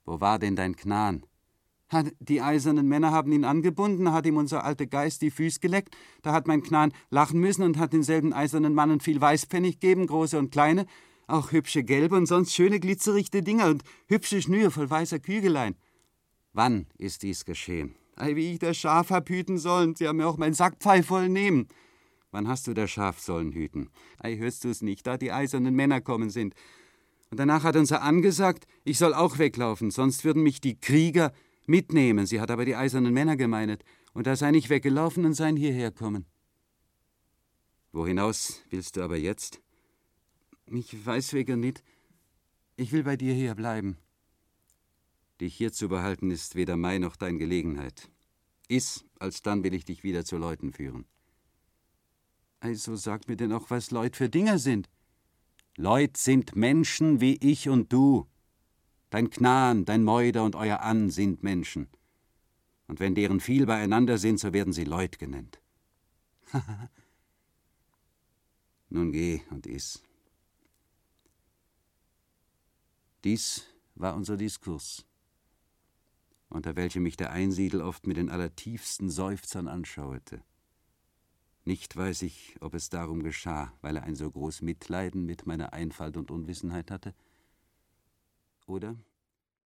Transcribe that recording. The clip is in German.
Wo war denn dein Knan? Die eisernen Männer haben ihn angebunden, hat ihm unser alter Geist die Füße geleckt. Da hat mein Knan lachen müssen und hat denselben eisernen Mannen viel Weißpfennig gegeben, große und kleine, auch hübsche gelbe und sonst schöne glitzerichte Dinger und hübsche Schnüre voll weißer Kügelein. Wann ist dies geschehen? Ei, wie ich das Schaf hab hüten sollen, sie haben mir auch mein Sackpfeif voll nehmen. Wann hast du das Schaf sollen hüten? Ei, hörst du's nicht, da die eisernen Männer kommen sind. Und danach hat unser angesagt, ich soll auch weglaufen, sonst würden mich die Krieger mitnehmen. Sie hat aber die eisernen Männer gemeinet. Und da sei ich weggelaufen und seien hierher kommen. Wo hinaus willst du aber jetzt? Ich weiß wegen nicht. Ich will bei dir hier bleiben. Dich hier zu behalten ist weder mein noch dein Gelegenheit. Iss, alsdann will ich dich wieder zu Leuten führen. Also sag mir denn auch, was Leut für Dinger sind. Leut sind Menschen wie ich und du. Dein Knan, dein Meuder und euer An sind Menschen. Und wenn deren viel beieinander sind, so werden sie Leut genannt. Nun geh und iss. Dies war unser Diskurs, unter welchem mich der Einsiedel oft mit den allertiefsten Seufzern anschauete. Nicht weiß ich, ob es darum geschah, weil er ein so groß Mitleiden mit meiner Einfalt und Unwissenheit hatte, oder